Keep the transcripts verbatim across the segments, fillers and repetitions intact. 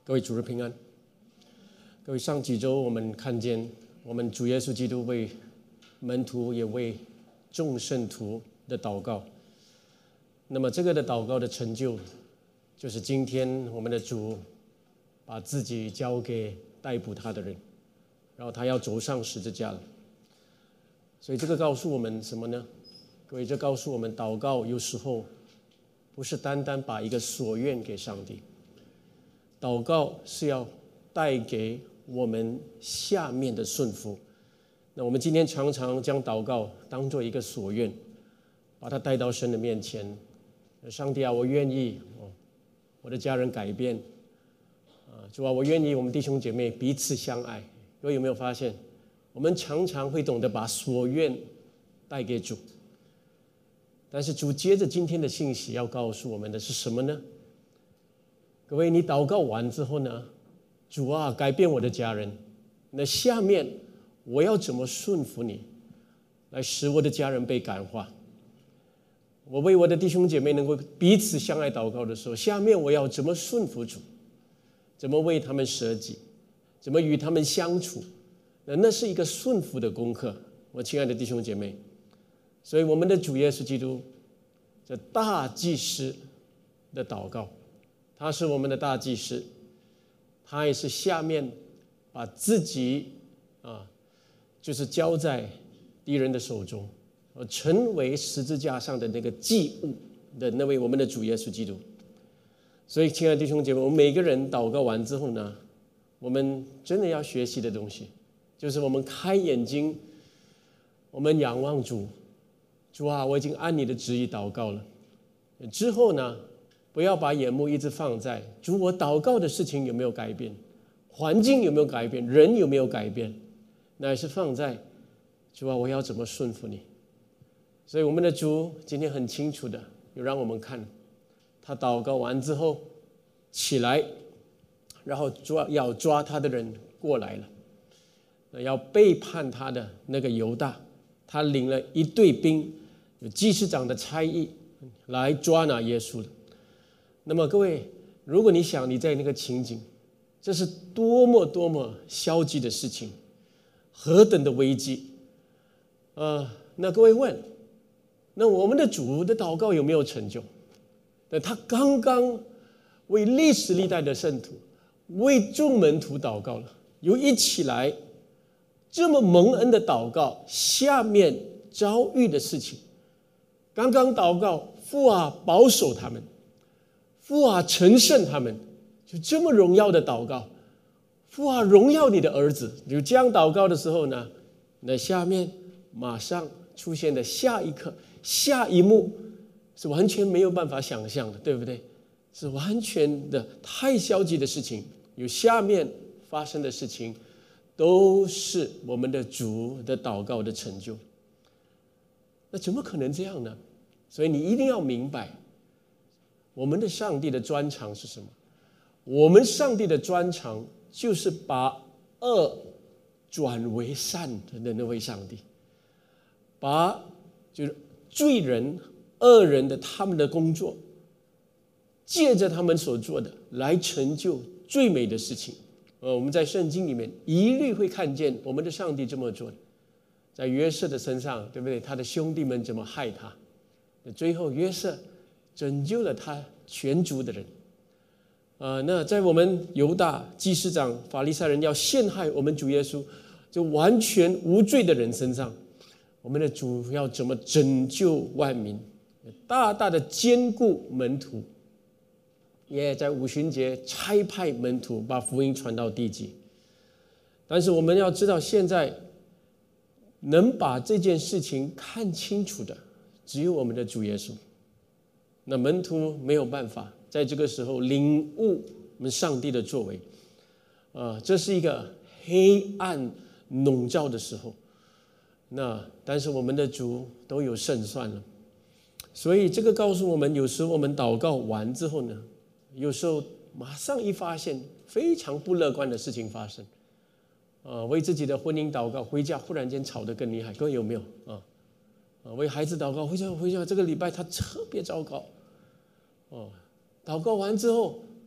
各位主日平安。各位，上几周我们看见我们主耶稣基督为门徒也为众圣徒的祷告。那么这个的祷告的成就，就是今天我们的主把自己交给逮捕他的人，然后他要走上十字架了。所以这个告诉我们什么呢？各位，这告诉我们祷告有时候不是单单把一个所愿给上帝，祷告是要带给我们下面的顺服。那我们今天常常将祷告当作一个所愿，把它带到神的面前。上帝啊，我愿意我的家人改变，主啊，我愿意我们弟兄姐妹彼此相爱。各位有没有发现，我们常常会懂得把所愿带给主，但是主接着今天的信息要告诉我们的是什么呢？各位，你祷告完之后呢，主啊，改变我的家人，那下面我要怎么顺服你，来使我的家人被感化？我为我的弟兄姐妹能够彼此相爱祷告的时候，下面我要怎么顺服主，怎么为他们舍己，怎么与他们相处？那那是一个顺服的功课，我亲爱的弟兄姐妹。所以我们的主耶稣基督这大祭司的祷告，他是我们的大祭司，他也是下面把自己啊，就是交在敌人的手中，成为十字架上的那个祭物的那位我们的主耶稣基督。所以亲爱的弟兄姐妹，我们每个人祷告完之后呢，我们真的要学习的东西，就是我们开眼睛，我们仰望主。主啊，我已经按你的旨意祷告了。之后呢，不要把眼目一直放在主，我祷告的事情有没有改变，环境有没有改变，人有没有改变，乃是放在主啊，我要怎么顺服你。所以我们的主今天很清楚的有让我们看，他祷告完之后起来，然后抓要抓他的人过来了，要背叛他的那个犹大，他领了一队兵，有祭司长的差役来抓拿耶稣了。那么各位，如果你想你在那个情景，这是多么多么消极的事情，何等的危机。呃，那各位问，那我们的主的祷告有没有成就？那他刚刚为历史历代的圣徒，为众门徒祷告了，有一起来这么蒙恩的祷告，下面遭遇的事情，刚刚祷告，父啊，保守他们，父啊，成圣他们，就这么荣耀的祷告，父啊，荣耀你的儿子。就这样祷告的时候呢，那下面马上出现的下一刻下一幕是完全没有办法想象的，对不对？是完全的太消极的事情，有下面发生的事情都是我们的主的祷告的成就。那怎么可能这样呢？所以你一定要明白，我们的上帝的专长是什么？我们上帝的专长就是把恶转为善的那位上帝，把就是罪人恶人的他们的工作，借着他们所做的来成就最美的事情。呃，我们在圣经里面一律会看见我们的上帝这么做的。在约瑟的身上，对不对？他的兄弟们怎么害他，最后约瑟拯救了他全族的人。呃，那在我们犹大祭司长法利赛人要陷害我们主耶稣就完全无罪的人身上，我们的主要怎么拯救万民，大大的坚固门徒，也在五旬节差派门徒把福音传到地极。但是我们要知道，现在能把这件事情看清楚的只有我们的主耶稣。那门徒没有办法在这个时候领悟我们上帝的作为，呃，这是一个黑暗笼罩的时候。那但是我们的主都有胜算了。所以这个告诉我们，有时候我们祷告完之后呢，有时候马上一发现非常不乐观的事情发生。呃，为自己的婚姻祷告，回家忽然间吵得更厉害，各位有没有啊？啊，为孩子祷告，回家回家这个礼拜他特别糟糕。哦，祷告完之后，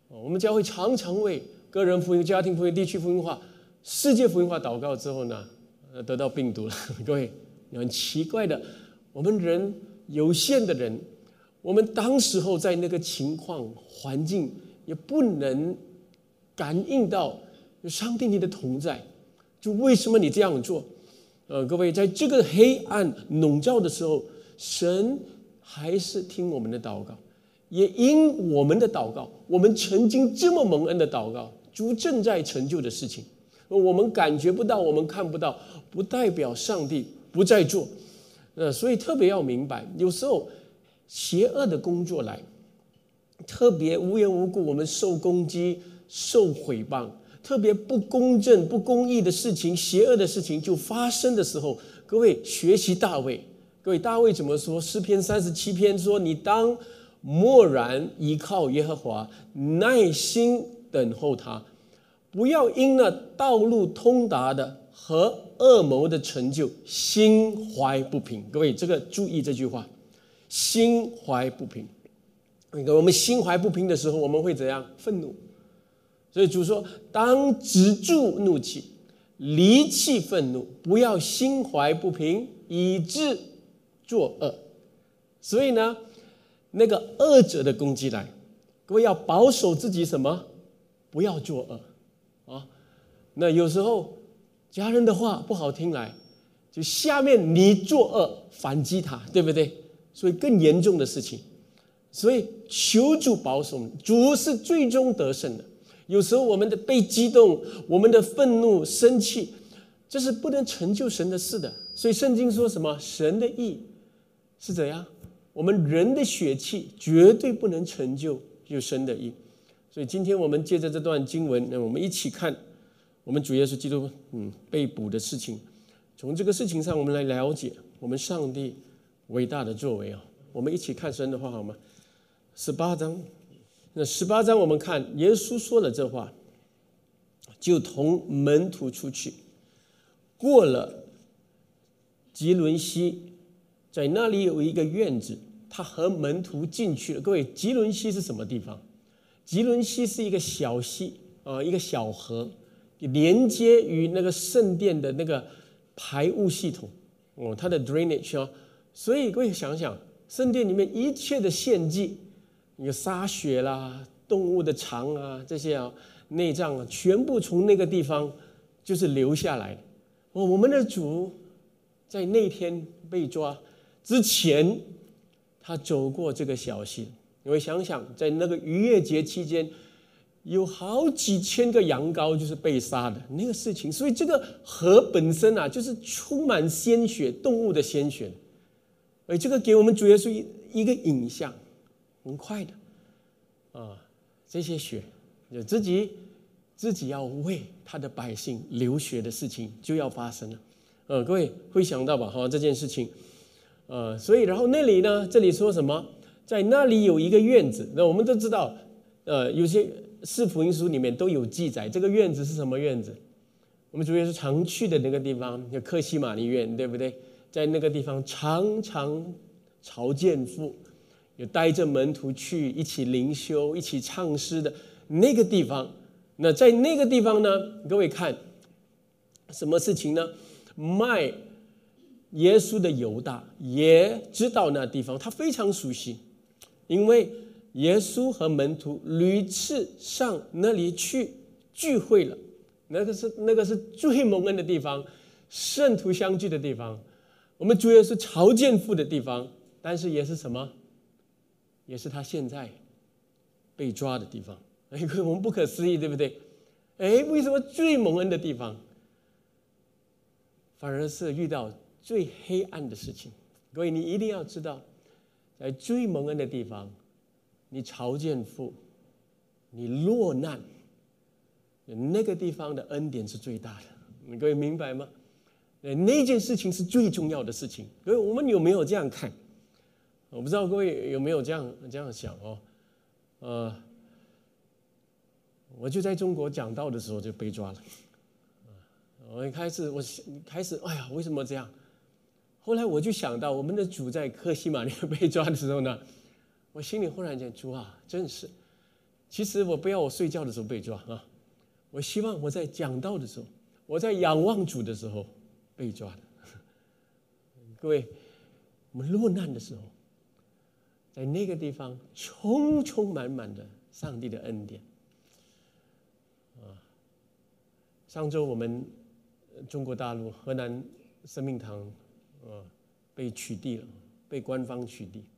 我们教会常常为个人福音、家庭福音、地区福音化、世界福音化祷告之后呢，得到病毒了。各位，很奇怪的，我们人有限的人，我们当时候在那个情况环境也不能感应到上帝你的同在，就为什么你这样做？呃，各位，在这个黑暗笼罩的时候，神还是听我们的祷告，也因我们的祷告，我们曾经这么蒙恩的祷告，主正在成就的事情，我们感觉不到，我们看不到，不代表上帝不在做。呃，所以特别要明白，有时候邪恶的工作来，特别无缘无故我们受攻击、受毁谤，特别不公正、不公义的事情、邪恶的事情就发生的时候，各位学习大卫，各位大卫怎么说？诗篇三十七篇说：“你当默然依靠耶和华，耐心等候他，不要因那道路通达的和恶谋的成就，心怀不平。”各位，这个注意这句话，心怀不平。我们心怀不平的时候，我们会怎样？愤怒。所以主说，当止住怒气，离弃愤怒，不要心怀不平，以致作恶。所以呢，那个恶者的攻击来，各位要保守自己什么？不要作恶啊。那有时候家人的话不好听来，就下面你作恶反击他，对不对？所以更严重的事情。所以求主保守，主是最终得胜的。有时候我们的被激动，我们的愤怒、生气，这是不能成就神的事的。所以圣经说什么？神的义是怎样？我们人的血气绝对不能成就有神的义。所以今天我们借着这段经文，我们一起看我们主耶稣基督嗯被捕的事情。从这个事情上，我们来了解我们上帝伟大的作为啊！我们一起看神的话好吗？十八章。那十八章我们看耶稣说了这话，就同门徒出去，过了吉伦西，在那里有一个院子，他和门徒进去了。各位，吉伦西是什么地方？吉伦西是一个小溪啊，一个小河，连接于那个圣殿的那个排污系统哦，它的 drainage 啊。所以各位想想，圣殿里面一切的献祭，有沙血啦、动物的肠啊，这些啊内脏啊，全部从那个地方就是流下来。哦，我们的主在那天被抓之前，他走过这个小溪。你会想想，在那个逾越节期间，有好几千个羊羔就是被杀的那个事情。所以这个河本身啊，就是充满鲜血，动物的鲜血。而这个给我们主耶稣一个影像。很快的啊，这些血就自己自己要为他的百姓流血的事情就要发生了。呃，各位会想到吧？哈，这件事情，呃，所以然后那里呢，这里说什么？在那里有一个院子。那我们都知道，呃，有些四福音书里面都有记载，这个院子是什么院子？我们主要是常去的那个地方，叫客西马尼园，对不对？在那个地方常常朝见父。有带着门徒去一起灵修、一起唱诗的那个地方。那在那个地方呢，各位看什么事情呢？卖耶稣的犹大也知道那地方，他非常熟悉，因为耶稣和门徒屡次上那里去聚会了。那个是那个是最蒙恩的地方，圣徒相聚的地方。我们主耶稣朝见父的地方，但是也是什么？也是他现在被抓的地方。哎，我们不可思议，对不对？哎，为什么最蒙恩的地方，反而是遇到最黑暗的事情？各位，你一定要知道，在最蒙恩的地方，你朝见父，你落难，那个地方的恩典是最大的。各位明白吗？那件事情是最重要的事情。各位，我们有没有这样看？我不知道各位有没有这样这样想哦，呃，我就在中国讲道的时候就被抓了，我一开始我开始哎呀，为什么这样？后来我就想到我们的主在客西马尼被抓的时候呢，我心里忽然间，主啊，真是其实我不要我睡觉的时候被抓啊，我希望我在讲道的时候，我在仰望主的时候被抓的。各位，我们落难的时候，在那个地方充充满满的上帝的恩典啊！上周我们中国大陆河南生命堂啊被取缔了，被官方取缔。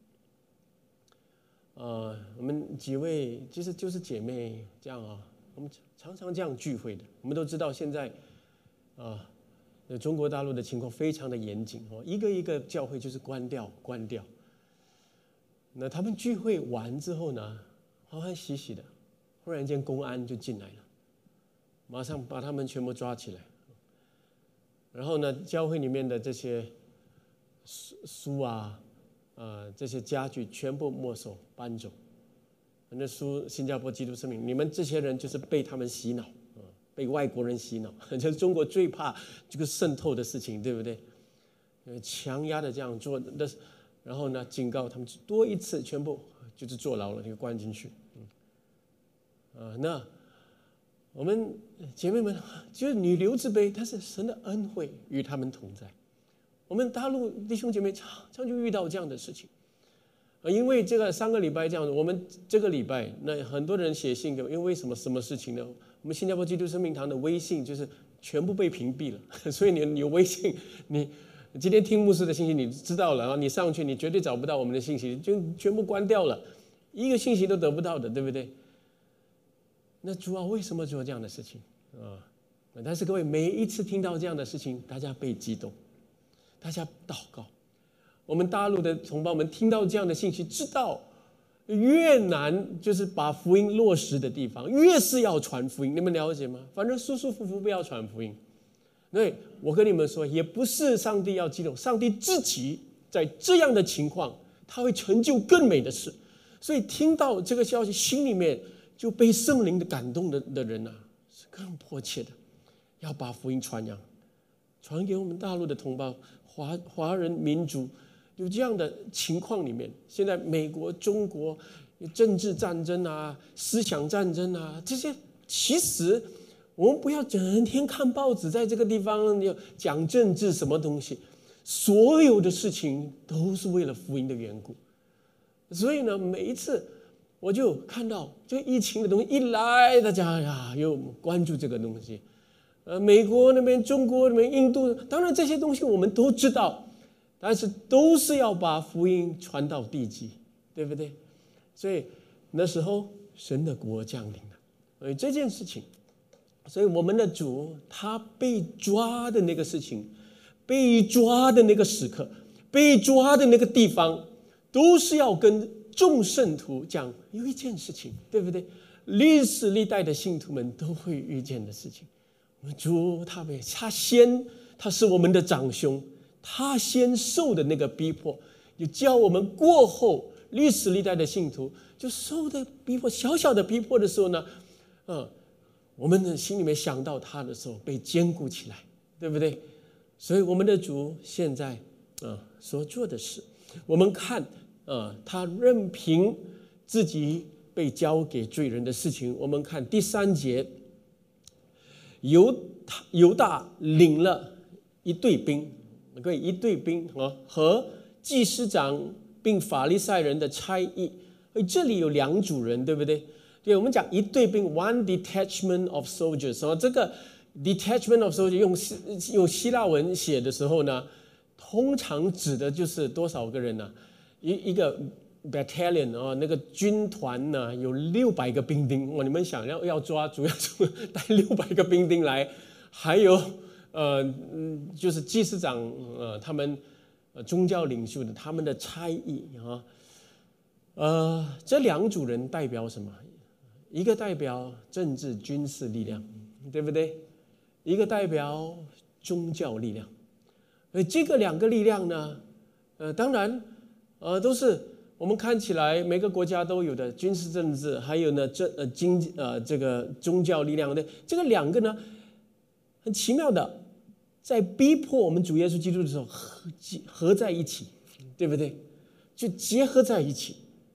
呃，我们几位其实就是姐妹这样啊，我们常常这样聚会的。我们都知道现在啊，中国大陆的情况非常的严谨哦，一个一个教会就是关掉关掉。那他们聚会完之后呢，欢欢喜喜的，忽然间公安就进来了，马上把他们全部抓起来。然后呢，教会里面的这些书书啊。呃，这些家具全部没收搬走。那书新加坡基督生命，你们这些人就是被他们洗脑啊、呃，被外国人洗脑，这是中国最怕这个渗透的事情，对不对？呃，强压的这样做，那然后呢，警告他们多一次，全部就是坐牢了，就关进去。嗯，啊、呃，那我们姐妹们，就是女流之辈，她是神的恩惠与他们同在。我们大陆弟兄姐妹常常就遇到这样的事情，因为这个三个礼拜这样，我们这个礼拜那很多人写信给我，因为什么什么事情呢？我们新加坡基督生命堂的微信就是全部被屏蔽了，所以你有微信，你今天听牧师的信息你知道了，然后你上去你绝对找不到我们的信息，就全部关掉了，一个信息都得不到的，对不对？那主啊，为什么做这样的事情啊？但是各位每一次听到这样的事情，大家被激动。大家祷告，我们大陆的同胞们听到这样的信息，知道越难就是把福音落实的地方，越是要传福音。你们了解吗？反正舒舒服服不要传福音。对，我跟你们说，也不是上帝要激动，上帝自己在这样的情况，他会成就更美的事。所以听到这个消息，心里面就被圣灵的感动的的人啊，是更迫切的，要把福音传扬，传给我们大陆的同胞。华华人民族有这样的情况里面，现在美国、中国政治战争啊、思想战争啊，这些其实我们不要整天看报纸，在这个地方讲政治什么东西，所有的事情都是为了福音的缘故。所以呢，每一次我就看到这个疫情的东西一来，大家呀又关注这个东西。呃，美国那边、中国那边、印度，当然这些东西我们都知道，但是都是要把福音传到地极，对不对？所以那时候神的国降临了，所以这件事情，所以我们的主他被抓的那个事情，被抓的那个时刻，被抓的那个地方，都是要跟众圣徒讲有一件事情，对不对？历史历代的信徒们都会遇见的事情。主他们他先他是我们的长兄，他先受的那个逼迫，就叫我们过后历史历代的信徒就受的逼迫，小小的逼迫的时候呢，嗯，我们的心里面想到他的时候被坚固起来，对不对？所以我们的主现在啊所做的事，我们看啊他任凭自己被交给罪人的事情，我们看第三节。犹犹大领了一队兵，各位一队兵啊，和祭司长并法利赛人的差役。这里有两组人，对不对？对，我们讲一队兵 ，one detachment of soldiers。啊，这个 detachment of soldiers 用用希腊文写的时候呢，通常指的就是多少个人呢、啊？一一个 battalion 啊，那个军团呢有六百个兵丁，哇！你们想要要抓，主要带六百个兵丁来，还有呃嗯，就是祭司长呃他们呃宗教领袖的他们的差役啊，呃这两组人代表什么？一个代表政治军事力量，对不对？一个代表宗教力量。而这个两个力量呢，呃当然呃都是。我们看起来每个国家都有的军事政治，还有呢这呃经呃这个宗教力量的这个两个呢，很奇妙的，在逼迫我们主耶稣基督的时候合合在一起，对不对？就结合在一起，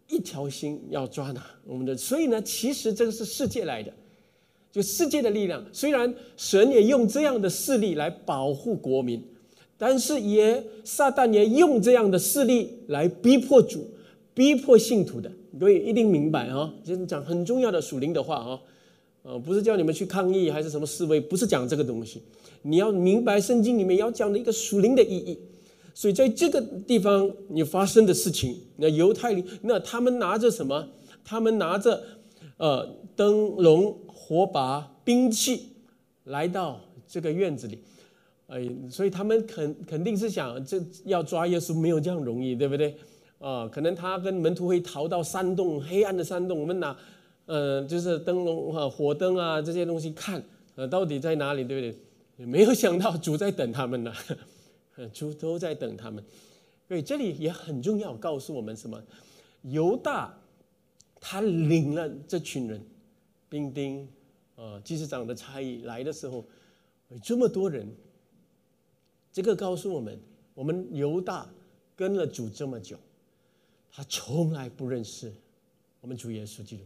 一条心要抓拿我们的。所以呢，其实这个是世界来的，就世界的力量。虽然神也用这样的势力来保护国民，但是也撒旦也用这样的势力来逼迫主、逼迫信徒的。各位一定明白啊，就是讲很重要的属灵的话啊，呃，不是叫你们去抗议还是什么示威，不是讲这个东西。你要明白圣经里面要讲的一个属灵的意义。所以在这个地方你发生的事情，那犹太人，那他们拿着什么？他们拿着呃灯笼、火把、兵器来到这个院子里，呃，所以他们肯肯定是想，这要抓耶稣没有这样容易，对不对？啊、呃，可能他跟门徒会逃到山洞，黑暗的山洞，我们拿呃就是灯笼啊、火灯啊这些东西看，呃，到底在哪里，对不对？没有想到主在等他们呢。主都在等他们。所以这里也很重要，告诉我们什么？犹大他领了这群人，兵丁啊、祭司长的差役来的时候，这么多人，这个告诉我们，我们犹大跟了主这么久，他从来不认识我们主耶稣基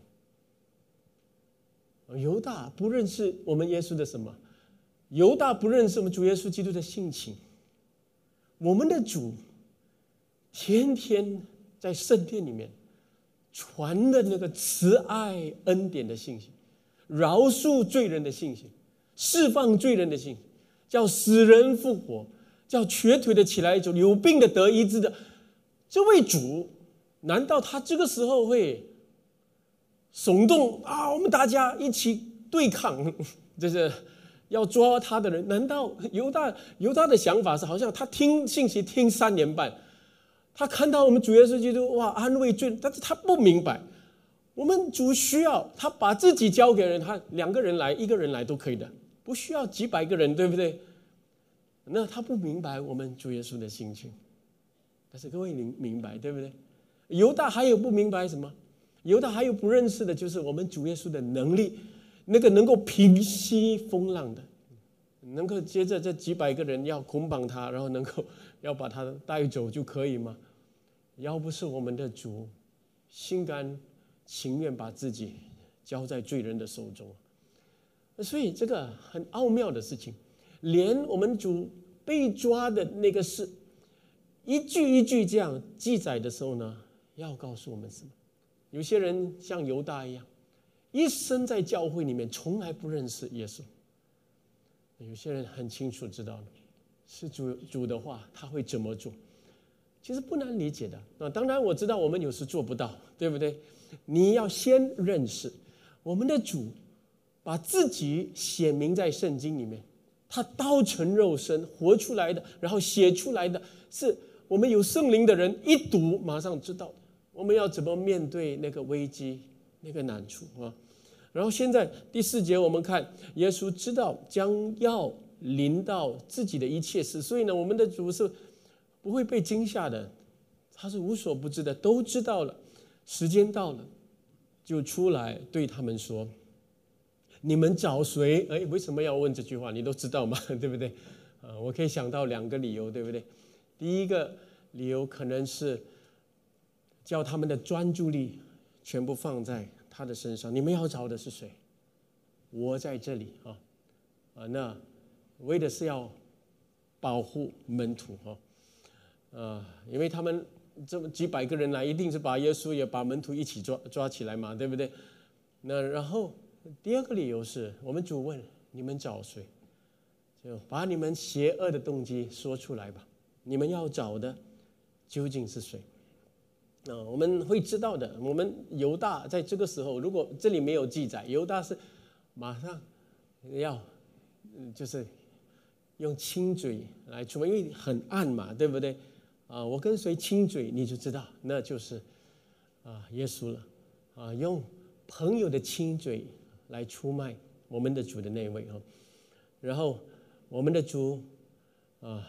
督。犹大不认识我们耶稣的什么？犹大不认识我们主耶稣基督的性情。我们的主天天在圣殿里面传的那个慈爱恩典的信息，饶恕罪人的信息，释放罪人的信息，叫死人复活，叫瘸腿的起来走，有病的得医治的，这位主难道他这个时候会耸动啊？我们大家一起对抗，这是要抓他的人？难道犹大犹大的想法是好像他听信息听三年半，他看到我们主耶稣基督哇安慰罪人，但是他不明白我们主需要他把自己交给人，他两个人来一个人来都可以的，不需要几百个人，对不对？那他不明白我们主耶稣的心情。但是各位明明白对不对？犹大还有不明白什么？犹大还有不认识的就是我们主耶稣的能力，那个能够平息风浪的，能够接着这几百个人要捆绑他，然后能够要把他带走就可以吗？要不是我们的主心甘情愿把自己交在罪人的手中，所以这个很奥妙的事情，连我们主被抓的那个事，一句一句这样记载的时候呢，要告诉我们什么？有些人像犹大一样，一生在教会里面从来不认识耶稣。有些人很清楚知道了，是主主的话，他会怎么做？其实不难理解的啊。当然我知道我们有时做不到，对不对？你要先认识我们的主，把自己写明在圣经里面，他道成肉身活出来的，然后写出来的，是我们有圣灵的人一读马上知道的。我们要怎么面对那个危机、那个难处啊？然后现在第四节，我们看耶稣知道将要临到自己的一切事，所以呢，我们的主是不会被惊吓的，他是无所不知的，都知道了。时间到了，就出来对他们说：“你们找谁？”哎，为什么要问这句话？你都知道吗？对不对？啊，我可以想到两个理由，对不对？第一个理由可能是叫他们的专注力全部放在他的身上。你们要找的是谁？我在这里啊啊！那为的是要保护门徒啊啊，因为他们这么几百个人来，一定是把耶稣也把门徒一起抓抓起来嘛，对不对？那然后第二个理由是我们主问你们找谁，就把你们邪恶的动机说出来吧。你们要找的究竟是谁？啊，我们会知道的。我们犹大在这个时候，如果这里没有记载，犹大是马上要，就是用亲嘴来出门，因为很暗嘛，对不对？啊，我跟谁亲嘴，你就知道那就是啊耶稣了。啊，用朋友的亲嘴来出卖我们的主的那位啊。然后我们的主啊，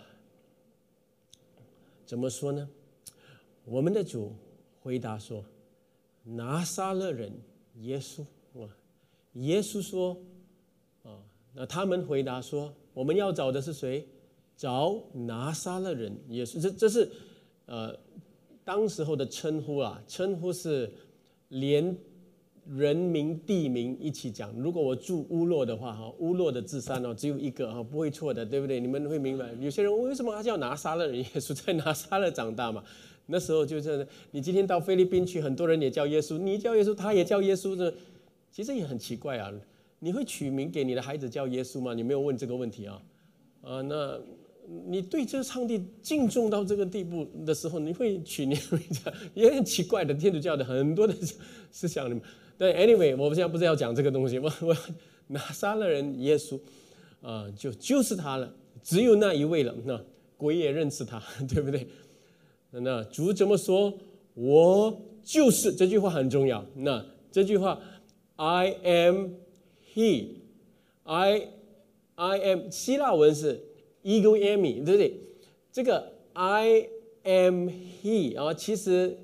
怎么说呢？我们的主回答说：“拿撒勒人耶稣。”耶稣说：“啊，那他们回答说：我们要找的是谁？找拿撒勒人耶稣。”这这是呃当时候的称呼啊，称呼是连人名地名一起讲。如果我住乌洛的话，哈，乌洛的字山哦，只有一个哈，不会错的，对不对？你们会明白。有些人为什么他叫拿撒勒人耶稣，在拿撒勒长大嘛？那时候就是你今天到菲律宾去，很多人也叫耶稣，你叫耶稣，他也叫耶稣，这其实也很奇怪啊。你会取名给你的孩子叫耶稣吗？你没有问这个问题啊？啊，那你对这个上帝敬重到这个地步的时候，你会取你也很奇怪的。天主教的很多的思想里面。对 ，anyway， 我们现在不是要讲这个东西，我我拿撒勒人耶稣，啊、呃，就就是他了，只有那一位了。那鬼也认识他，对不对？那主怎么说？我就是这句话很重要。那这句话 ，I am He，I I am 希腊文是 ego eimi， 对不对？这个 I am He 啊，其实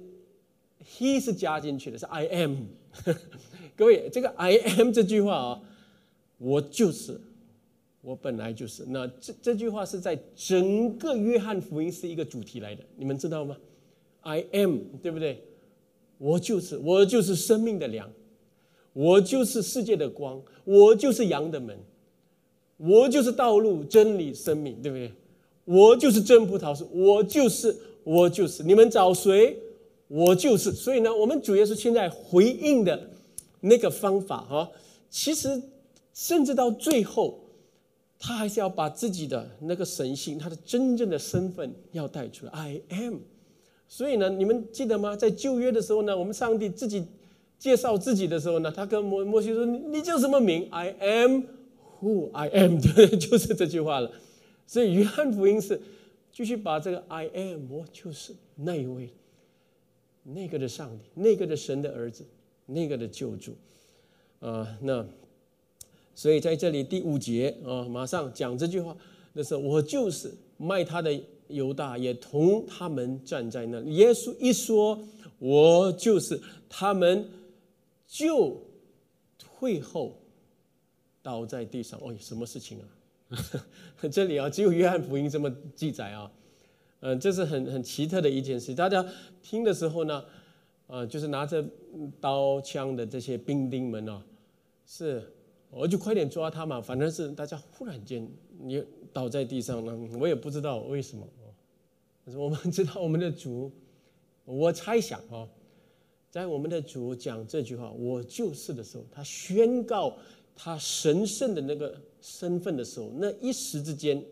He 是加进去的，是 I am。各位，这个 I am 这句话啊，我就是，我本来就是。那这这句话是在整个约翰福音是一个主题来的，你们知道吗 ？I am， 对不对？我就是，我就是生命的粮，我就是世界的光，我就是羊的门，我就是道路、真理、生命，对不对？我就是真葡萄树，我就是，我就是。你们找谁？我就是。所以呢，我们主耶稣现在回应的那个方法哈，其实甚至到最后，他还是要把自己的那个神性，他的真正的身份要带出来。I am。所以呢，你们记得吗？在旧约的时候呢，我们上帝自己介绍自己的时候呢，他跟摩摩西说：“你叫什么名 ？I am who I am。”对，就是这句话了。所以约翰福音是继续把这个 I am， 我就是那一位。那个的上帝，那个的神的儿子，那个的救主，啊、呃，那所以在这里第五节啊、呃，马上讲这句话的时候，我就是卖他的犹大也同他们站在那里。耶稣一说我就是，他们就退后倒在地上。哦，什么事情啊？这里啊，只有约翰福音这么记载啊。嗯，这是很很奇特的一件事。大家听的时候呢，呃，就是拿着刀枪的这些兵丁们啊，是我就快点抓他嘛。反正是大家忽然间你倒在地上了，我也不知道为什么。但是我们知道我们的主，我猜想啊，在我们的主讲这句话“我就是”的时候，他宣告他神圣的那个身份的时候，那一时之间。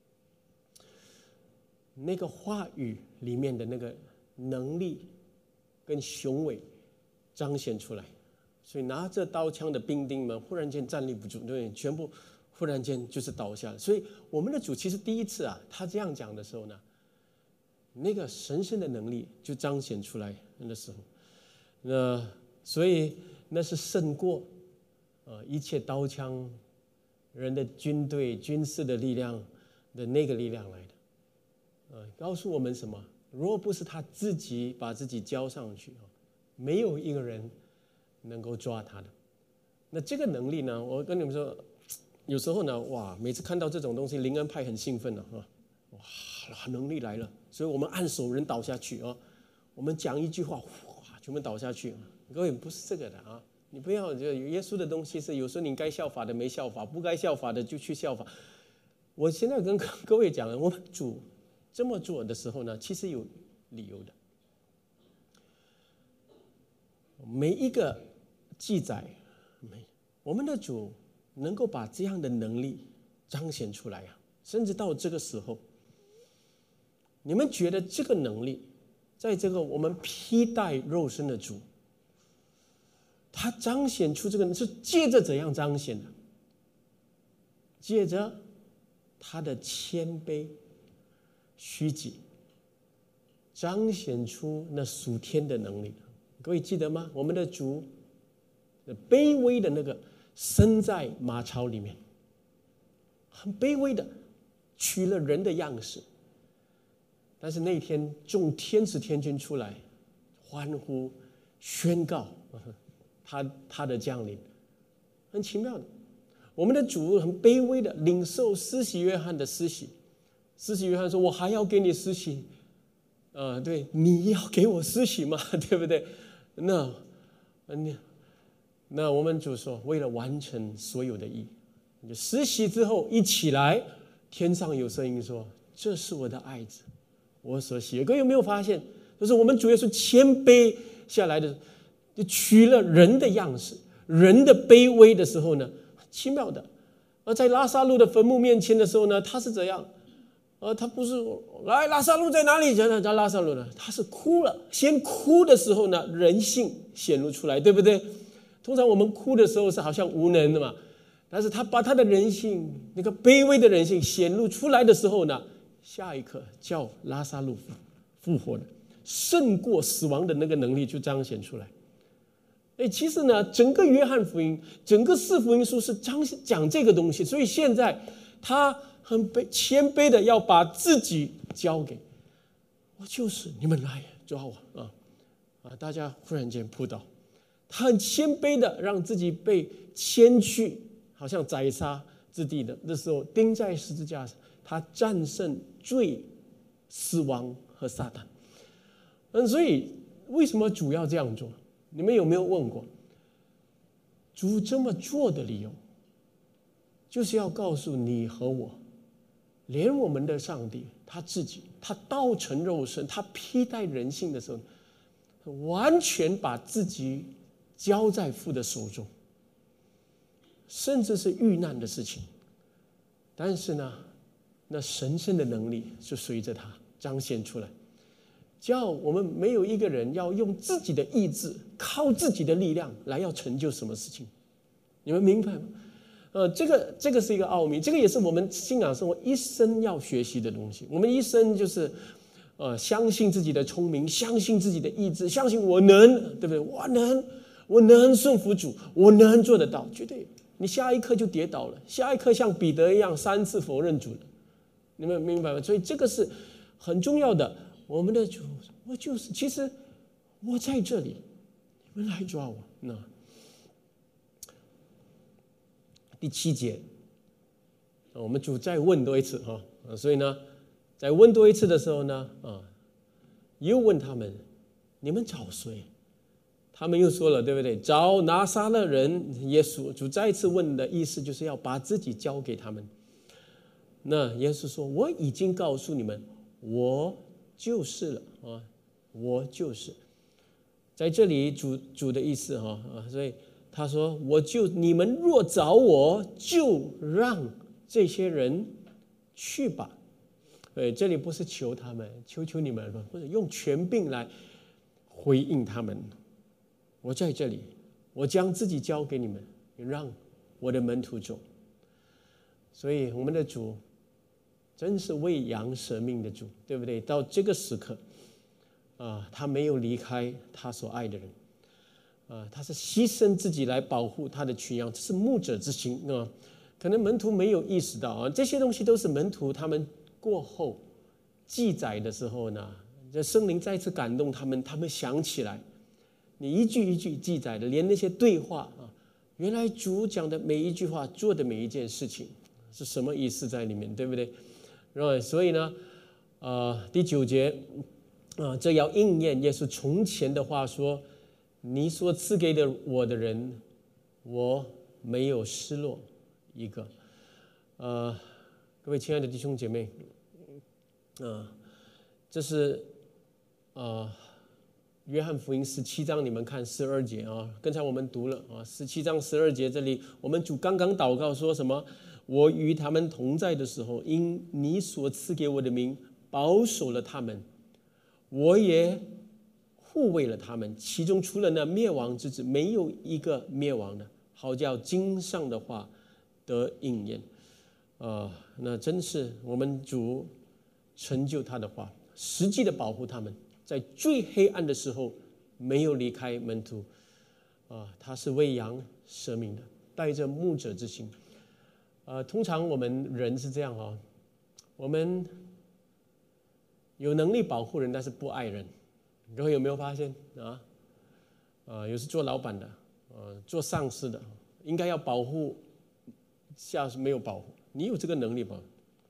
那个话语里面的那个能力跟雄伟彰显出来，所以拿着刀枪的兵丁们忽然间站立不住，对，全部忽然间就是倒下了。所以我们的主其实第一次啊，他这样讲的时候呢，那个神圣的能力就彰显出来的时候，那所以那是胜过呃一切刀枪人的军队军事的力量的那个力量来的。呃，告诉我们什么？如果不是他自己把自己交上去，没有一个人能够抓他的。那这个能力呢？我跟你们说，有时候呢，哇，每次看到这种东西，灵恩派很兴奋了啊！哇，能力来了，所以我们按手人倒下去啊，我们讲一句话，哇，全部倒下去。各位不是这个的啊！你不要就耶稣的东西是有时候你该效法的没效法，不该效法的就去效法。我现在跟各位讲了，我们主。这么做的时候呢，其实有理由的。每一个记载，我们的主能够把这样的能力彰显出来啊，甚至到这个时候，你们觉得这个能力，在这个我们披戴肉身的主，他彰显出这个是借着怎样彰显的？借着他的谦卑。虚己，彰显出那属天的能力。各位记得吗？我们的主，卑微的那个生在马槽里面，很卑微的取了人的样式。但是那天众天使天君出来欢呼宣告他他的降临，很奇妙的。我们的主很卑微的领受施洗约翰的施洗。施洗约翰说：“我还要给你施洗啊，对，你要给我施洗嘛，对不对？那那那我们主说，为了完成所有的义，你施洗之后一起来，天上有声音说：“这是我的爱子，我所喜悦。”各位有没有发现，就是我们主耶稣谦卑下来的，就取了人的样式，人的卑微的时候呢，奇妙的。而在拉撒路的坟墓面前的时候呢，他是怎样？呃，他不是来拉撒路在哪里？讲讲拉撒路呢？他是哭了，先哭的时候呢，人性显露出来，对不对？通常我们哭的时候是好像无能的嘛，但是他把他的人性，那个卑微的人性显露出来的时候呢，下一刻叫拉撒路复活了，胜过死亡的那个能力就彰显出来。哎，其实呢，整个约翰福音，整个四福音书是彰讲这个东西，所以现在他很卑谦卑的要把自己交给我，就是你们来抓我啊啊！大家忽然间扑倒，他很谦卑的让自己被牵去，好像宰杀之地的那时候钉在十字架上，他战胜罪、死亡和撒旦。嗯，所以为什么主要这样做？你们有没有问过，主这么做的理由，就是要告诉你和我，连我们的上帝他自己，他道成肉身，他披戴人性的时候，完全把自己交在父的手中，甚至是遇难的事情。但是呢，那神圣的能力就随着他彰显出来，叫我们没有一个人要用自己的意志，靠自己的力量来要成就什么事情。你们明白吗？呃，这个这个是一个奥秘，这个也是我们信仰生活一生要学习的东西。我们一生就是，呃，相信自己的聪明，相信自己的意志，相信我能，对不对？我能，我能顺服主，我能做得到，绝对。你下一刻就跌倒了，下一刻像彼得一样三次否认主了。你们明白吗？所以这个是很重要的。我们的主，我就是，其实我在这里，你们来抓我。那第七节，我们主再问多一次哈，所以呢，在问多一次的时候呢，啊，又问他们，你们找谁？他们又说了，对不对？找拿撒勒人耶稣。主再一次问的意思就是要把自己交给他们。那耶稣说：“我已经告诉你们，我就是了啊，我就是。”在这里主主的意思哈啊，所以。他说：“我就你们若找我，就让这些人去吧。”呃，这里不是求他们，求求你们，或者用权柄来回应他们。我在这里，我将自己交给你们，让我的门徒走。所以，我们的主真是为羊舍命的主，对不对？到这个时刻，啊，他没有离开他所爱的人。啊，他是牺牲自己来保护他的群羊，这是牧者之心啊。可能门徒没有意识到啊，这些东西都是门徒他们过后记载的时候呢，这圣灵再次感动他们，他们想起来，你一句一句记载的，连那些对话啊，原来主讲的每一句话，做的每一件事情是什么意思在里面，对不对？然后所以呢，呃，第九节啊，这要应验耶稣从前的话说。你所赐给的我的人，我没有失落一个。呃，各位亲爱的弟兄姐妹，啊、呃，这是呃约翰福音十七章，你们看十二节啊，刚才我们读了啊，十七章十二节这里，我们主刚刚祷告说什么？我与他们同在的时候，因你所赐给我的名，保守了他们，我也。护卫了他们，其中除了那灭亡之子，没有一个灭亡的，好叫经上的话得应验。啊、呃，那真是我们主成就他的话，实际的保护他们，在最黑暗的时候没有离开门徒。啊、呃，他是为羊舍命的，带着牧者之心。呃，通常我们人是这样哦，我们有能力保护人，但是不爱人。各位有没有发现啊？呃，有时做老板的，呃，做上司的，应该要保护下属，没有保护，你有这个能力吧？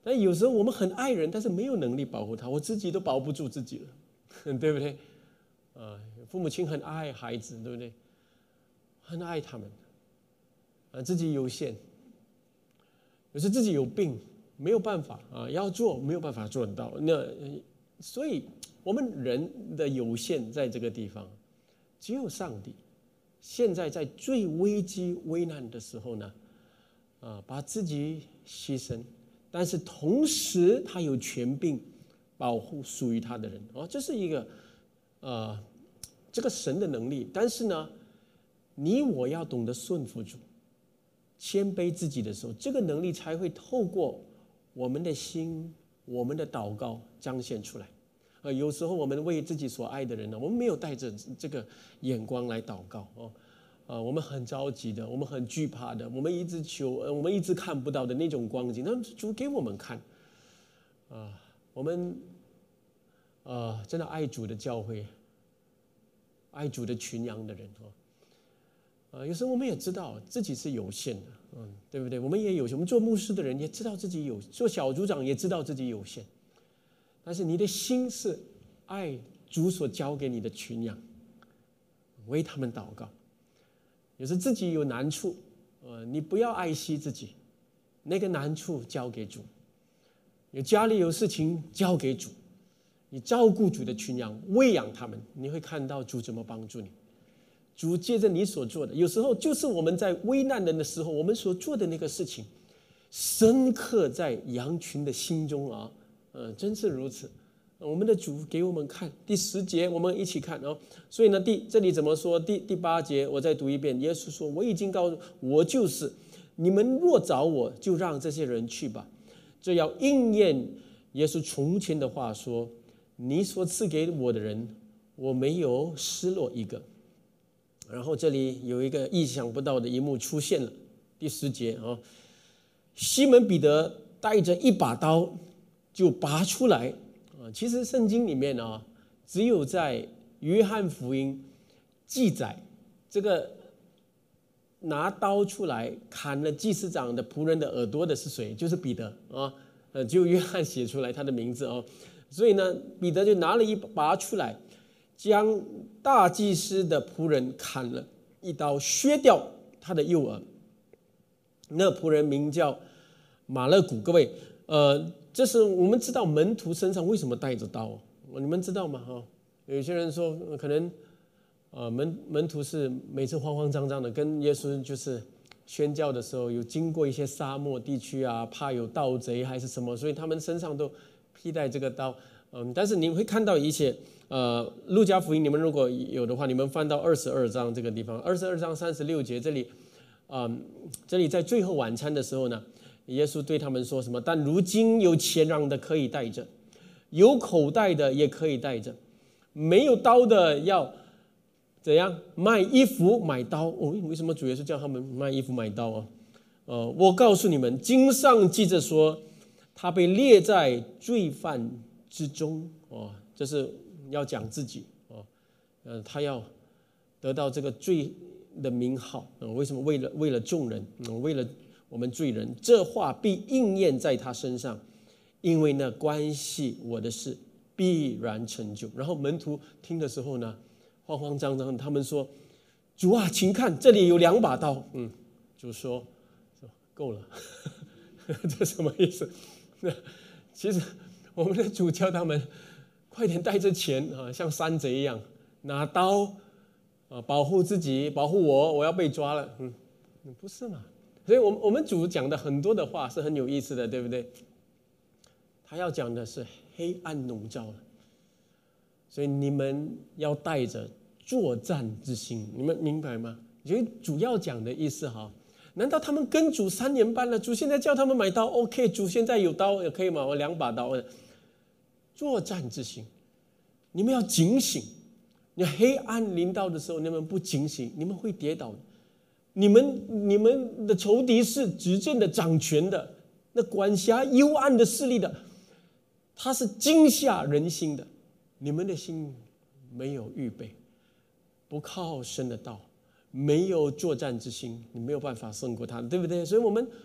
但有时候我们很爱人，但是没有能力保护他，我自己都保不住自己了，对不对？啊，父母亲很爱孩子，对不对？很爱他们，啊，自己有限，有时自己有病，没有办法啊，要做没有办法做得到。那所以我们人的有限在这个地方，只有上帝。现在在最危机危难的时候呢，啊，把自己牺牲。但是同时，他有权柄保护属于他的人哦，这是一个呃这个神的能力。但是呢，你我要懂得顺服主，谦卑自己的时候，这个能力才会透过我们的心、我们的祷告彰显出来。呃，有时候我们为自己所爱的人呢，我们没有带着这个眼光来祷告哦。啊，我们很着急的，我们很惧怕的，我们一直求，呃，我们一直看不到的那种光景，那主给我们看，啊，我们，啊，真的爱主的教会，爱主的群羊的人哦，啊，有时候我们也知道自己是有限的，嗯，对不对？我们也有限，我们做牧师的人也知道自己有，做小组长也知道自己有限，但是你的心是爱主所交给你的群羊，为他们祷告。有时自己有难处，呃，你不要爱惜自己，那个难处交给主。有家里有事情交给主，你照顾主的群羊，喂养他们，你会看到主怎么帮助你。主借着你所做的，有时候就是我们在危难人的时候，我们所做的那个事情，深刻在羊群的心中啊，呃，真是如此。我们的主给我们看第十节，我们一起看哦。所以呢，第这里怎么说？第第八节，我再读一遍。耶稣说：“我已经告诉我就是，你们若找我，就让这些人去吧。”这要应验耶稣从前的话说：“你所赐给我的人，我没有失落一个。”然后这里有一个意想不到的一幕出现了，第十节啊，西门彼得带着一把刀就拔出来。其实圣经里面啊，只有在约翰福音记载这个拿刀出来砍了祭司长的仆人的耳朵的是谁？就是彼得啊，呃，只有约翰写出来他的名字哦。所以呢，彼得就拿了一把出来，将大祭司的仆人砍了一刀，削掉他的右耳。那仆人名叫马勒古。各位，呃。这是我们知道门徒身上为什么带着刀，你们知道吗？哈，有些人说可能，呃，门门徒是每次慌慌张张的，跟耶稣就是宣教的时候有经过一些沙漠地区啊，怕有盗贼还是什么，所以他们身上都披带这个刀。嗯，但是你会看到一些，呃，路加福音你们如果有的话，你们翻到二十二章这个地方，二十二章三十六节这里，嗯，这里在最后晚餐的时候呢。耶稣对他们说什么？但如今有钱囊的可以带着，有口袋的也可以带着，没有刀的要怎样卖衣服买刀？哦，为什么主耶稣叫他们卖衣服买刀啊？呃，我告诉你们，经上记着说，他被列在罪犯之中。哦，这是要讲自己哦，呃，他要得到这个罪的名号。呃、为什么？为了为了众人，呃、为了。我们罪人，这话必应验在他身上，因为那关系我的事必然成就。然后门徒听的时候呢，慌慌张张，他们说：“主啊，请看，这里有两把刀。”嗯，主说：“够了。”这什么意思？其实我们的主叫他们快点带着钱啊，像山贼一样拿刀啊，保护自己，保护我，我要被抓了。嗯，不是嘛？所以我们我们主讲的很多的话是很有意思的，对不对？他要讲的是黑暗笼罩了，所以你们要带着作战之心，你们明白吗？所以主要讲的意思哈，难道他们跟主三年半了，主现在叫他们买刀 ，OK？ 主现在有刀也可以吗？我两把刀，作战之心，你们要警醒。你黑暗临到的时候，你们不警醒，你们会跌倒的。你们你们的仇敌是执政的、掌权的，那管辖幽暗的势力的，他是惊吓人心的。你们的心没有预备，不靠神的道，没有作战之心，你没有办法胜过他，对不对？所以我们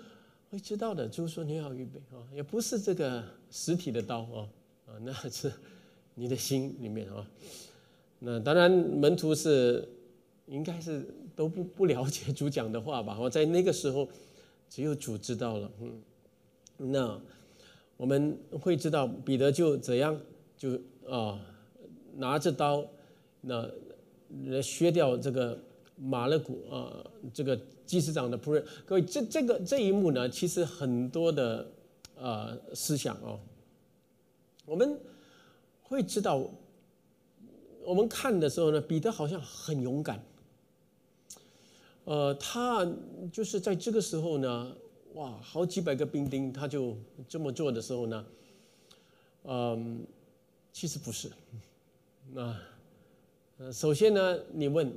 会知道的。主说你要预备啊，也不是这个实体的刀啊啊，那是你的心里面啊。那当然，门徒是应该是都不不了解主讲的话吧？在那个时候，只有主知道了。嗯，那我们会知道彼得就怎样就啊拿着刀，那削掉这个马勒古啊这个祭司长的仆人。各位，这这个这一幕呢，其实很多的呃思想哦，我们会知道。我们看的时候呢，彼得好像很勇敢，呃，他就是在这个时候呢，哇，好几百个兵丁，他就这么做的时候呢，嗯，其实不是，那、呃，首先呢，你问，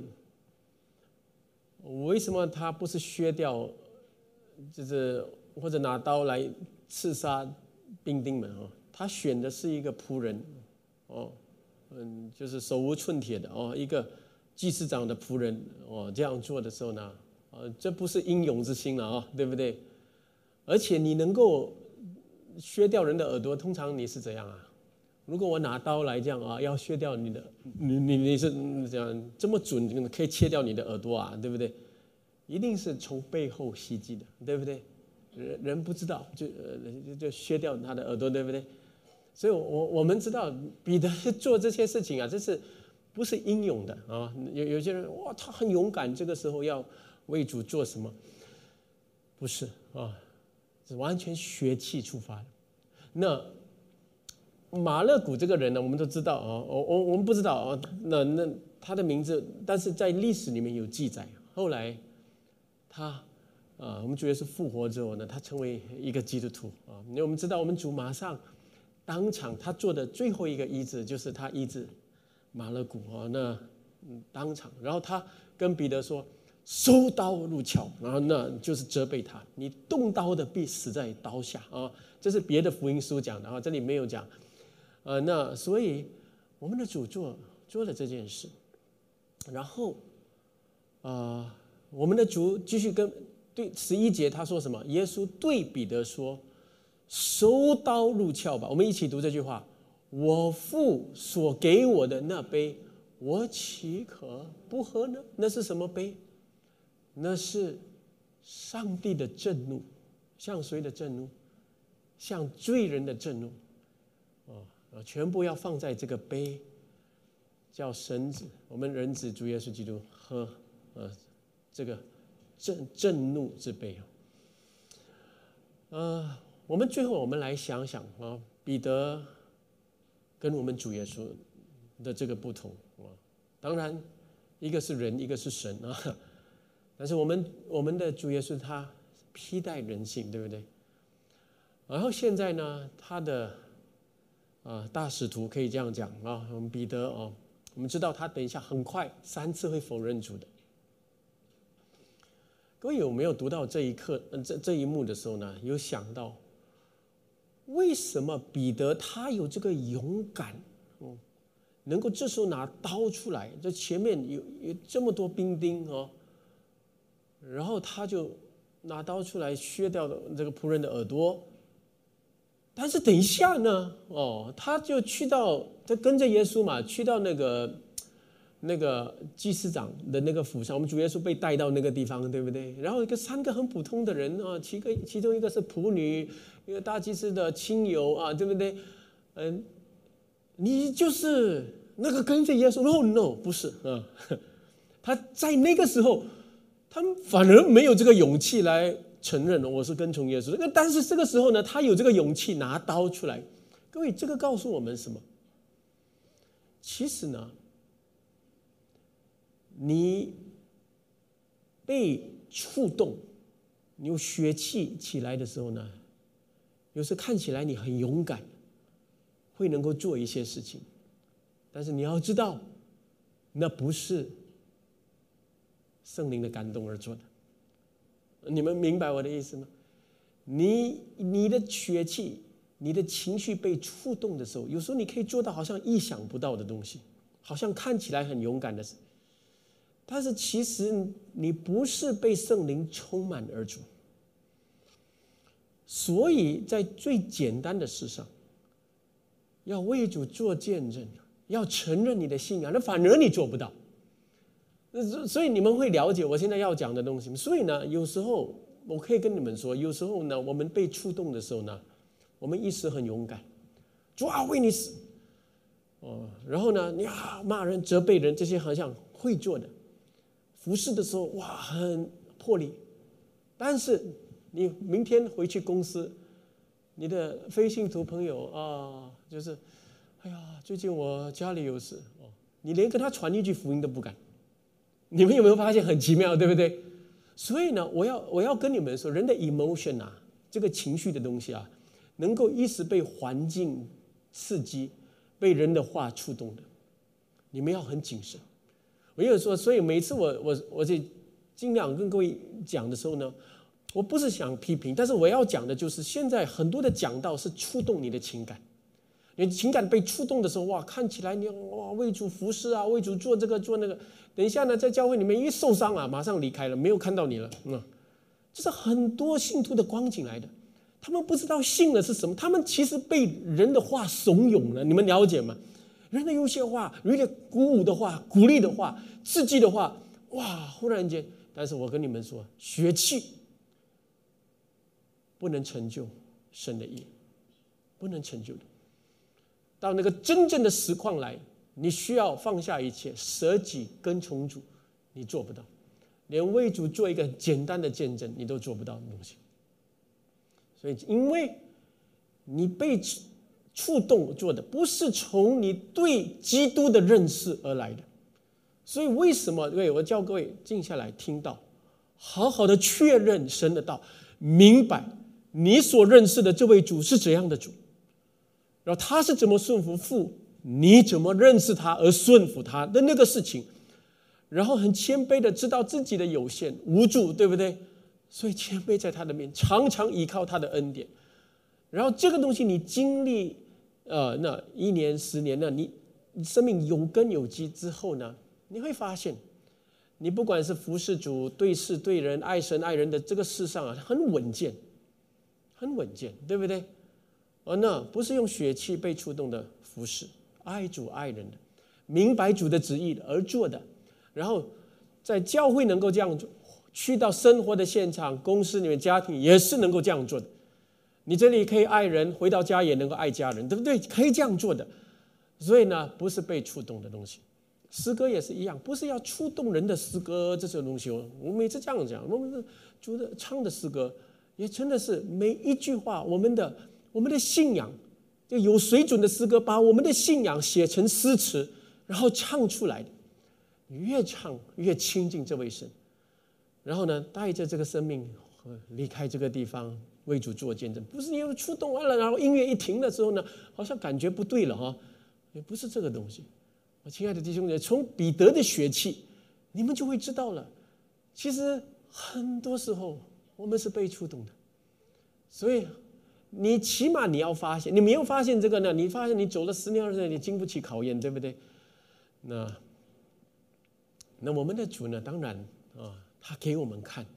为什么他不是削掉，就是或者拿刀来刺杀兵丁们哦？他选的是一个仆人，哦。嗯，就是手无寸铁的哦，一个祭司长的仆人哦，这样做的时候呢，呃，这不是英勇之心了啊，对不对？而且你能够削掉人的耳朵，通常你是怎样啊？如果我拿刀来这样啊，要削掉你的，你你你是这样这么准，可以切掉你的耳朵啊，对不对？一定是从背后袭击的，对不对？人人不知道就呃就削掉他的耳朵，对不对？所以我，我我们知道彼得做这些事情啊，这是不是英勇的啊？有有些人哇，他很勇敢，这个时候要为主做什么？不是啊，是完全血气出发的。那马勒古这个人呢，我们都知道啊，我我我们不知道啊，那那他的名字，但是在历史里面有记载。后来他啊，我们主耶稣复活之后呢，他成为一个基督徒啊。因为我们知道，我们主马上。当场他做的最后一个医治，就是他医治马勒古啊，那当场，然后他跟彼得说：“收刀入鞘。”然后那就是责备他：“你动刀的必死在刀下啊！”这是别的福音书讲的啊，这里没有讲。呃，那所以我们的主做做了这件事，然后啊、呃，我们的主继续跟对十一节他说什么？耶稣对彼得说。收刀入鞘吧！我们一起读这句话：我父所给我的那杯，我岂可不喝呢？那是什么杯？那是上帝的震怒，向谁的震怒？向罪人的震怒。哦，全部要放在这个杯，叫神子，我们人子主耶稣基督喝，呃，这个震震怒之杯。呃。我们最后，我们来想想啊，彼得跟我们主耶稣的这个不同啊。当然，一个是人，一个是神啊。但是我们我们的主耶稣他披戴人性，对不对？然后现在呢，他的啊大使徒可以这样讲啊，我们彼得啊，我们知道他等一下很快三次会否认主的。各位有没有读到这一刻这这一幕的时候呢？有想到？为什么彼得他有这个勇敢，嗯，能够这时候拿刀出来？这前面有有这么多兵丁哦，然后他就拿刀出来削掉了这个仆人的耳朵。但是等一下呢，哦，他就去到他跟着耶稣嘛，去到那个那个祭司长的那个府上，我们主耶稣被带到那个地方，对不对？然后一个三个很普通的人啊，其个其中一个是仆女。一个大祭司的亲友啊，对不对？嗯，你就是那个跟着耶稣 ？No No， 不是啊。他在那个时候，他反而没有这个勇气来承认我是跟从耶稣。但是这个时候呢，他有这个勇气拿刀出来。各位，这个告诉我们什么？其实呢，你被触动，你有血气起来的时候呢？有时看起来你很勇敢，会能够做一些事情，但是你要知道，那不是圣灵的感动而做的。你们明白我的意思吗？你你的血气、你的情绪被触动的时候，有时候你可以做到好像意想不到的东西，好像看起来很勇敢的事，但是其实你不是被圣灵充满而做。 所以在最简单的事上，要为主做见证，要承认你的信仰，那反而你做不到。所以你们会了解我现在要讲的东西。所以呢，有时候我可以跟你们说，有时候呢，我们被触动的时候呢，我们一时很勇敢，主啊，为你死。哦，然后呢，你啊骂人、责备人，这些好像会做的。服侍的时候，哇，很魄力。但是你明天回去公司，你的非信徒朋友啊，就是，哎呀，最近我家里有事哦，你连跟他传一句福音都不敢。你们有没有发现很奇妙，对不对？所以呢，我要我要跟你们说，人的 emotion 啊，这个情绪的东西啊，能够一时被环境刺激，被人的话触动的，你们要很谨慎。我有说，所以每次我我我就尽量跟各位讲的时候呢，我不是想批评，但是我要讲的就是，现在很多的讲道是触动你的情感。你情感被触动的时候，哇，看起来你哇为主服侍啊，为主做这个做那个。等一下呢，在教会里面一受伤啊，马上离开了，没有看到你了。嗯，这是很多信徒的光景来的。他们不知道信的是什么，他们其实被人的话怂恿了。你们了解吗？人的有些话，有点鼓舞的话、鼓励的话、刺激的话，哇，忽然间，但是我跟你们说，血气不能成就神的义，不能成就的。到那个真正的实况来，你需要放下一切，舍己跟从主，你做不到，连为主做一个简单的见证，你都做不到的东西。所以，因为你被触动做的，不是从你对基督的认识而来的。所以，为什么？对，我叫各位静下来听到，好好的确认神的道，明白你所认识的这位主是怎样的主。然后他是怎么顺服父，你怎么认识他而顺服他的那个事情，然后很谦卑的知道自己的有限无助，对不对？所以谦卑在他的面，常常依靠他的恩典。然后这个东西你经历呃那一年十年呢，你你生命有根有基之后呢，你会发现，你不管是服侍主、对事对人、爱神爱人的这个事上啊，很稳健，很稳健，对不对？而那不是用血气被触动的服侍，爱主爱人的，明白主的旨意而做的，然后在教会能够这样做，去到生活的现场、公司里面、家庭也是能够这样做的。你这里可以爱人，回到家也能够爱家人，对不对？可以这样做的。所以呢，不是被触动的东西。诗歌也是一样，不是要触动人的诗歌这种东西。我每次这样讲，我们主的唱的诗歌也真的是每一句话，我们的。我们的信仰，就有水准的诗歌，把我们的信仰写成诗词，然后唱出来的，越唱越亲近这位神。然后呢，带着这个生命离开这个地方，为主做见证。不是因为触动完了，然后音乐一停的时候呢，好像感觉不对了哈，也不是这个东西。我亲爱的弟兄姐妹，从彼得的血气，你们就会知道了。其实很多时候我们是被触动的，所以。你起码你要发现，你没有发现这个呢？你发现你走了十年二十年，你经不起考验，对不对？那那我们的主呢？当然啊，他给我们看，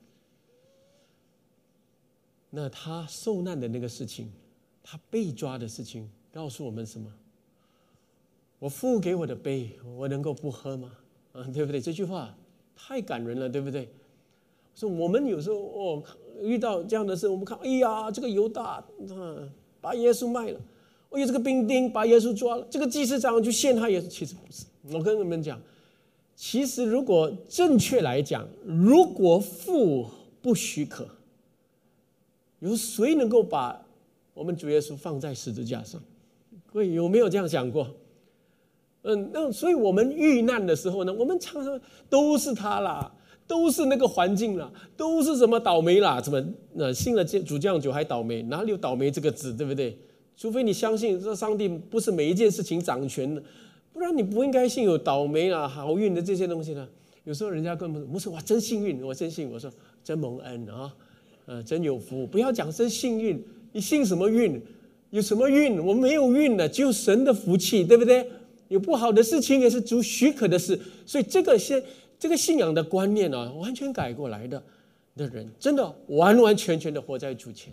那他受难的那个事情，他被抓的事情，告诉我们什么？我父给我的杯，我能够不喝吗？啊，对不对？这句话太感人了，对不对？所以我们有时候哦。遇到这样的事，我们看，哎呀，这个犹大、嗯、把耶稣卖了，哎呀，这个兵丁把耶稣抓了，这个祭司长去陷害耶稣。其实不是，我跟你们讲，其实如果正确来讲，如果父不许可，有谁能够把我们主耶稣放在十字架上？各位有没有这样想过？嗯，那所以我们遇难的时候呢，我们常常都是他啦。都是那个环境啦，都是什么倒霉啦？怎么那信了主酱酒还倒霉？哪里有倒霉这个字，对不对？除非你相信这上帝不是每一件事情掌权的，不然你不应该信有倒霉啦、好运的这些东西呢。有时候人家跟我们不是哇，真幸运，我真幸运，我说真蒙恩啊，呃，真有福。不要讲真幸运，你信什么运？有什么运？我们没有运的，只有神的福气，对不对？有不好的事情也是主许可的事，所以这个先。这个信仰的观念啊，完全改过来的的人，真的完完全全的活在主前，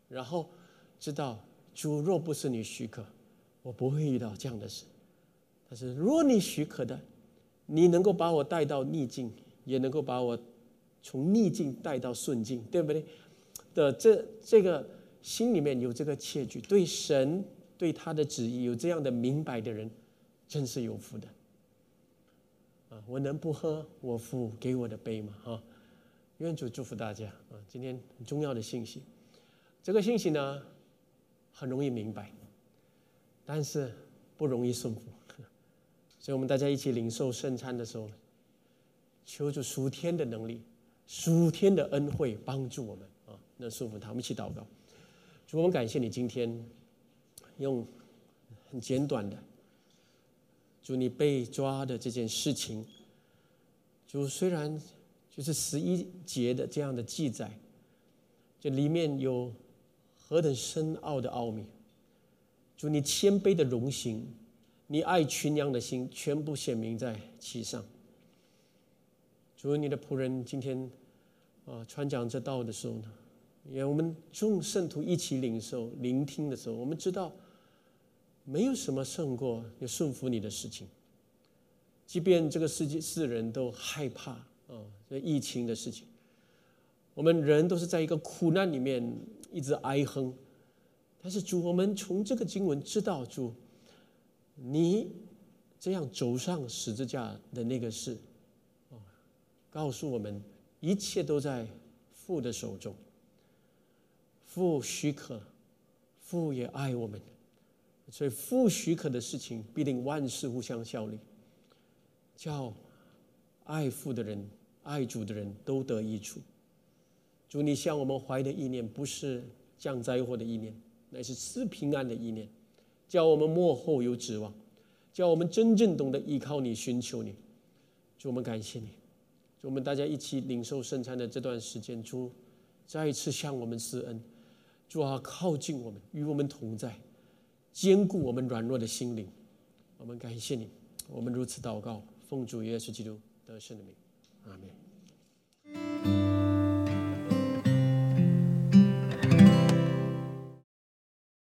然后知道主若不是你许可，我不会遇到这样的事。但是若你许可的，你能够把我带到逆境，也能够把我从逆境带到顺境，对不对？的这这个心里面有这个切据，对神对他的旨意有这样的明白的人，真是有福的。啊，我能不喝我父给我的杯吗？哈，愿主祝福大家啊！今天很重要的信息，这个信息呢很容易明白，但是不容易顺服。所以我们大家一起领受圣餐的时候，求主属天的能力、属天的恩惠帮助我们啊，能顺服他。我们一起祷告。主，我们感谢你今天用很简短的，主你被抓的这件事情，主虽然就是十一节的这样的记载，这里面有何等深奥的奥秘。主你谦卑的荣行，你爱群羊的心，全部显明在其上。主，你的仆人今天啊传讲这道的时候呢，也我们众圣徒一起领受、聆听的时候，我们知道没有什么胜过要顺服你的事情。即便这个世界世人都害怕啊，这疫情的事情，我们人都是在一个苦难里面一直哀哼。但是主，我们从这个经文知道，主你这样走上十字架的那个事，告诉我们一切都在父的手中。父许可，父也爱我们，所以父许可的事情必定万事互相效力，叫爱父的人、爱主的人都得益处。主，你向我们怀的意念不是降灾祸的意念，乃是赐平安的意念，叫我们末后有指望，叫我们真正懂得依靠你、寻求你。主，我们感谢你。主，我们大家一起领受圣餐的这段时间，主再一次向我们施恩。主啊，靠近我们，与我们同在，坚固我们软弱的心灵。我们感谢你，我们如此祷告，奉主耶稣基督得胜的名，阿们。